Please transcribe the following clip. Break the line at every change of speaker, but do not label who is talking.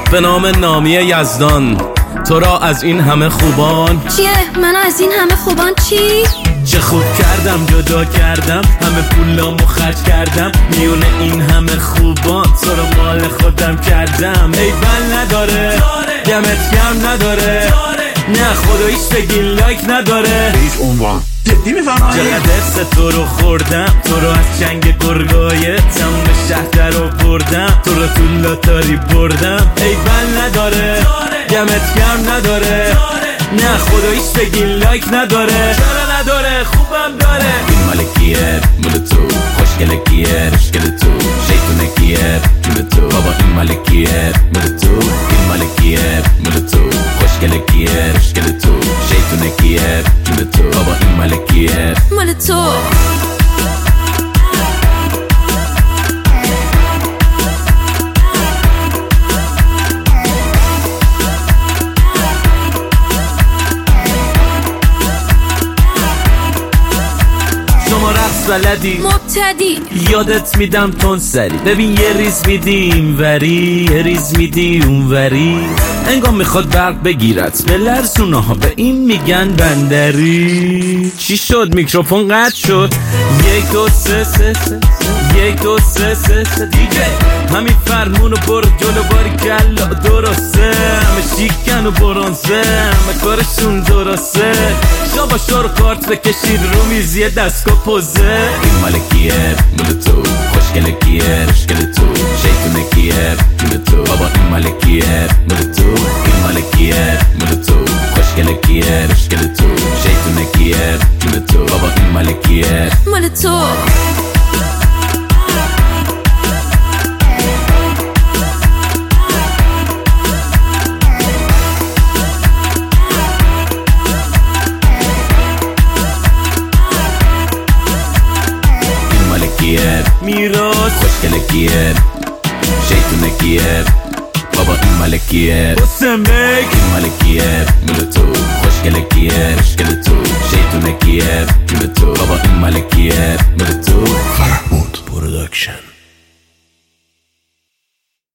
به نام نامی یزدان تو را از این همه خوبان.
چیه؟ من از این همه خوبان چی؟
چه خوب کردم جدا کردم، همه پولامو خرج کردم، میونه این همه خوبان تو رو مال خودم کردم. ای بل نداره دمت گرم نداره، نه خداییش بگی لایک نداره.
هیچ عنوان جدی میفهمم
چقدر حس تو رو خوردم، تو رو از چنگ گرگای تموم شهر در رو بردم، تو رو تو لاتاری بردم. ای بل نداره دمت گرم نداره، نه خداییش بگی لایک نداره. چرا نداره؟ خوبم داره. این مال کیه؟ مال تو. خوشگله کیه؟ رشگل تو. شیطونه کیه؟ جون تو. بابا این مال کیه؟ مال تو. این مال کیه؟ مال تو. خوشگله کیه؟ رشگل تو. شیطونه کیه؟ جون تو. بابا این مال کیه؟
مال تو.
شما رقص بلدی
مبتدی
یادت میدم تون سری، ببین یه ریز میدی این وری یه ریز میدی اون وری، انگار میخواد برق بگیرت به لرزونه ها، به این میگن بندری. چی شد؟ میکروفون قطع شد. 1 2 3 3 3 1 2 3 3 3 دیگه همین فرمونو برو جلو باری کلا درسته، همه شیکن و برانسه، همه کارشون درسته. شابا شور کارت بکشید رو میزیه دستگاه پوزه. این مال کیه؟ مال تو. خوشگله کیه؟ رشگل تو. شیطونه کیه؟ جون تو. بابا این مال کیه؟ مال تو. این مال کیه؟ مال تو. خوشگله کیه؟ رشگل تو. شیطونه کیه؟ جون تو. بابا این مال کیه؟
مال تو.
میراث. خوشگله کیه؟ شیطونه کیه؟ بابا این مال کیه؟ حسن بک. این مال کیه؟ مال تو. خوشگله کیه؟ رشگل تو.